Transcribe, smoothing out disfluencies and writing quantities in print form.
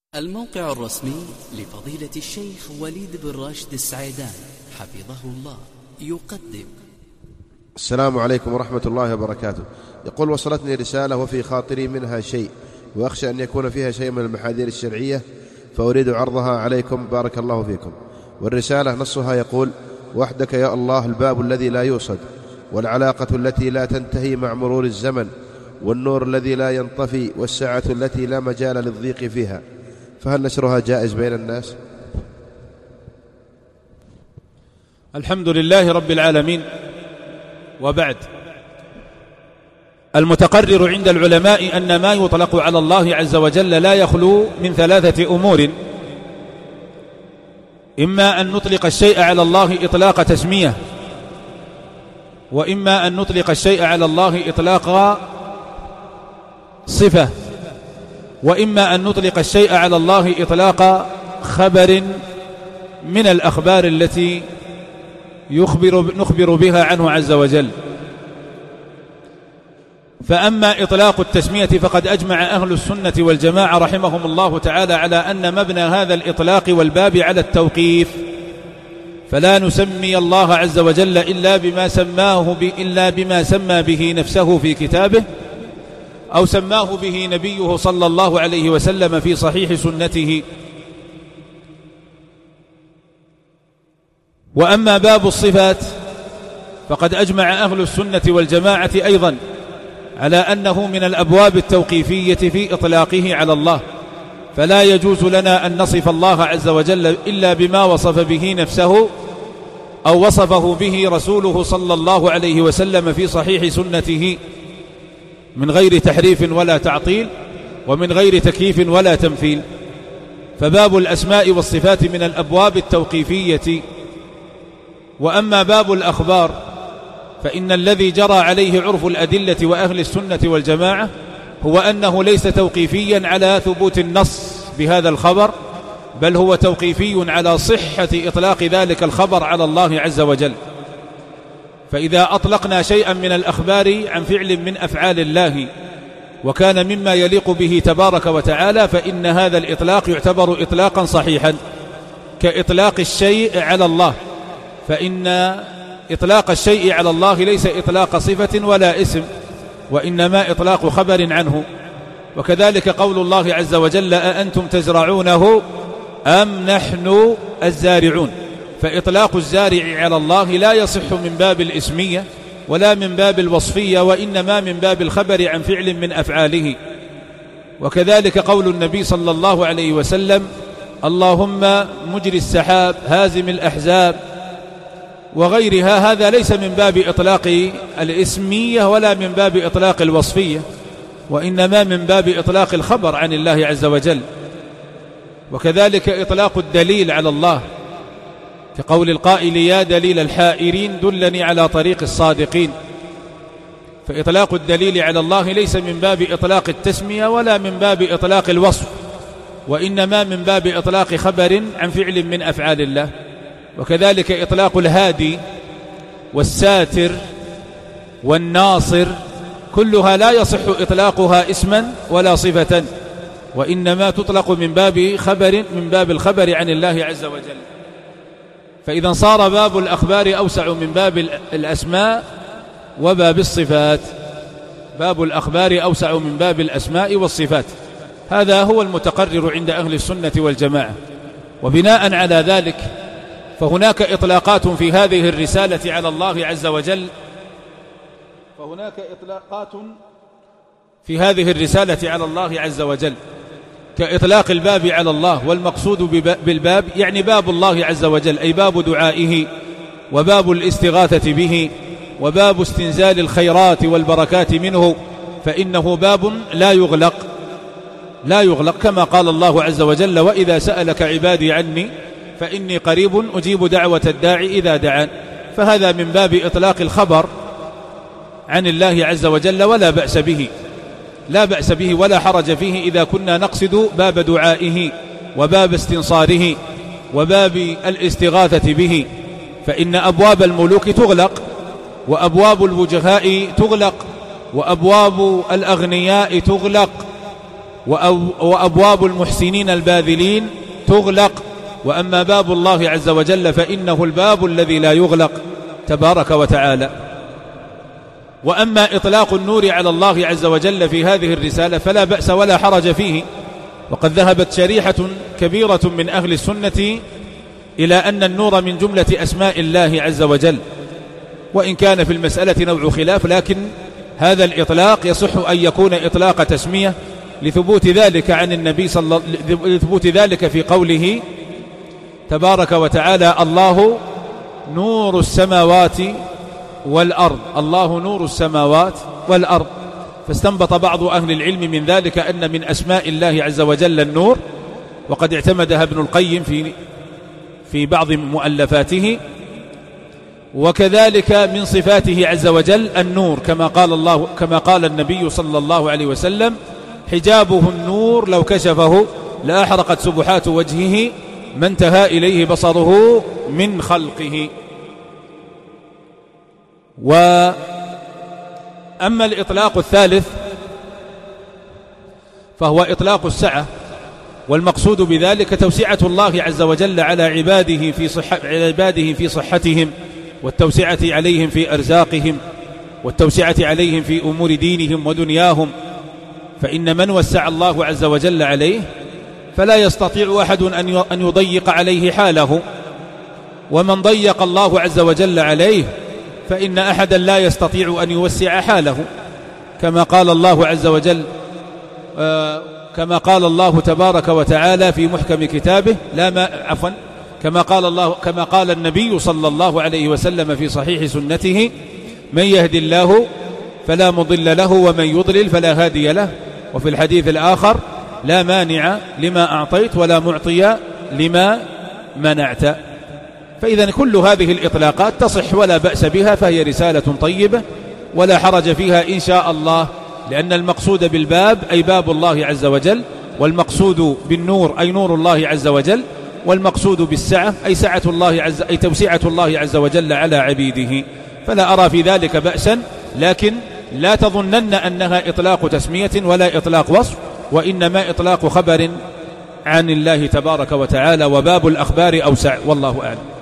الموقع الرسمي لفضيلة الشيخ وليد بن راشد السعيدان حفظه الله يقدم. السلام عليكم ورحمة الله وبركاته. يقول: وصلتني رسالة وفي خاطري منها شيء، وأخشى أن يكون فيها شيء من المحاذير الشرعية، فأريد عرضها عليكم بارك الله فيكم. والرسالة نصها يقول: وحدك يا الله الباب الذي لا يوصد، والعلاقة التي لا تنتهي مع مرور الزمن، والنور الذي لا ينطفي، والسعة التي لا مجال للضيق فيها، فهل نشرها جائز بين الناس؟ الحمد لله رب العالمين، وبعد. المتقرر عند العلماء أن ما يطلق على الله عز وجل لا يخلو من ثلاثة أمور: إما أن نطلق الشيء على الله إطلاق تسمية، وإما أن نطلق الشيء على الله إطلاق صفة، وإما أن نطلق الشيء على الله إطلاق خبر من الأخبار التي نخبر بها عنه عز وجل. فأما إطلاق التسمية فقد أجمع أهل السنة والجماعة رحمهم الله تعالى على أن مبنى هذا الإطلاق والباب على التوقيف، فلا نسمي الله عز وجل إلا بما سمى به نفسه في كتابه، أو سماه به نبيه صلى الله عليه وسلم في صحيح سنته. وأما باب الصفات فقد أجمع أهل السنة والجماعة أيضا على أنه من الأبواب التوقيفية في إطلاقه على الله، فلا يجوز لنا أن نصف الله عز وجل إلا بما وصف به نفسه أو وصفه به رسوله صلى الله عليه وسلم في صحيح سنته، من غير تحريف ولا تعطيل، ومن غير تكييف ولا تمثيل. فباب الأسماء والصفات من الأبواب التوقيفية. وأما باب الأخبار فإن الذي جرى عليه عرف الأدلة وأهل السنة والجماعة هو أنه ليس توقيفيا على ثبوت النص بهذا الخبر، بل هو توقيفي على صحة إطلاق ذلك الخبر على الله عز وجل. فإذا أطلقنا شيئا من الأخبار عن فعل من أفعال الله وكان مما يليق به تبارك وتعالى، فإن هذا الإطلاق يعتبر إطلاقا صحيحا، كإطلاق الشيء على الله، فإن إطلاق الشيء على الله ليس إطلاق صفة ولا اسم، وإنما إطلاق خبر عنه. وكذلك قول الله عز وجل: أأنتم تزرعونه أم نحن الزارعون. فإطلاق الزارع على الله لا يصح من باب الاسمية ولا من باب الوصفية، وإنما من باب الخبر عن فعل من أفعاله. وكذلك قول النبي صلى الله عليه وسلم: اللهم مجري السحاب هازم الأحزاب، وغيرها، هذا ليس من باب إطلاق الاسمية ولا من باب إطلاق الوصفية، وإنما من باب إطلاق الخبر عن الله عز وجل. وكذلك إطلاق الدليل على الله، كقول القائل: يا دليل الحائرين دلني على طريق الصادقين. فإطلاق الدليل على الله ليس من باب إطلاق التسمية ولا من باب إطلاق الوصف، وإنما من باب إطلاق خبر عن فعل من أفعال الله. وكذلك إطلاق الهادي والساتر والناصر كلها لا يصح إطلاقها اسما ولا صفة، وإنما تطلق من باب الخبر عن الله عز وجل. فإذا صار باب الأخبار أوسع من باب الأسماء وباب الصفات. باب الأخبار أوسع من باب الأسماء والصفات، هذا هو المتقرر عند أهل السنة والجماعة. وبناء على ذلك فهناك إطلاقات في هذه الرسالة على الله عز وجل، كإطلاق الباب على الله. والمقصود بالباب يعني باب الله عز وجل، أي باب دعائه، وباب الاستغاثة به، وباب استنزال الخيرات والبركات منه، فإنه باب لا يغلق كما قال الله عز وجل: وإذا سألك عبادي عني فإني قريب أجيب دعوة الداعي إذا دعان. فهذا من باب إطلاق الخبر عن الله عز وجل، ولا بأس به ولا حرج فيه إذا كنا نقصد باب دعائه وباب استنصاره وباب الاستغاثة به. فإن أبواب الملوك تغلق، وأبواب الوجهاء تغلق، وأبواب الأغنياء تغلق، وأبواب المحسنين الباذلين تغلق، وأما باب الله عز وجل فإنه الباب الذي لا يغلق تبارك وتعالى. وأما إطلاق النور على الله عز وجل في هذه الرسالة فلا بأس ولا حرج فيه، وقد ذهبت شريحة كبيرة من أهل السنة إلى أن النور من جملة أسماء الله عز وجل، وإن كان في المسألة نوع خلاف، لكن هذا الإطلاق يصح أن يكون إطلاق تسمية لثبوت ذلك عن النبي لثبوت ذلك في قوله تبارك وتعالى: الله نور السماوات والأرض، الله نور السماوات والأرض. فاستنبط بعض أهل العلم من ذلك أن من أسماء الله عز وجل النور، وقد اعتمدها ابن القيم في بعض مؤلفاته. وكذلك من صفاته عز وجل النور، كما قال النبي صلى الله عليه وسلم: حجابه النور لو كشفه لأحرقت سبحات وجهه ما انتهى إليه بصره من خلقه. وأما الإطلاق الثالث فهو إطلاق السعة، والمقصود بذلك توسعة الله عز وجل على عباده في صحتهم، والتوسعة عليهم في أرزاقهم، والتوسعة عليهم في أمور دينهم ودنياهم. فإن من وسع الله عز وجل عليه فلا يستطيع أحد أن يضيق عليه حاله، ومن ضيق الله عز وجل عليه فإن أحدا لا يستطيع أن يوسع حاله، كما قال الله عز وجل كما قال الله تبارك وتعالى في محكم كتابه كما قال النبي صلى الله عليه وسلم في صحيح سنته: من يهد الله فلا مضل له ومن يضلل فلا هادي له. وفي الحديث الآخر: لا مانع لما أعطيت ولا معطي لما منعت. فإذا كل هذه الإطلاقات تصح ولا بأس بها، فهي رسالة طيبة ولا حرج فيها إن شاء الله، لأن المقصود بالباب أي باب الله عز وجل، والمقصود بالنور أي نور الله عز وجل، والمقصود بالسعة أي توسعة الله عز وجل على عبيده. فلا أرى في ذلك بأسا، لكن لا تظنن أنها إطلاق تسمية ولا إطلاق وصف، وإنما إطلاق خبر عن الله تبارك وتعالى، وباب الأخبار أوسع، والله أعلم.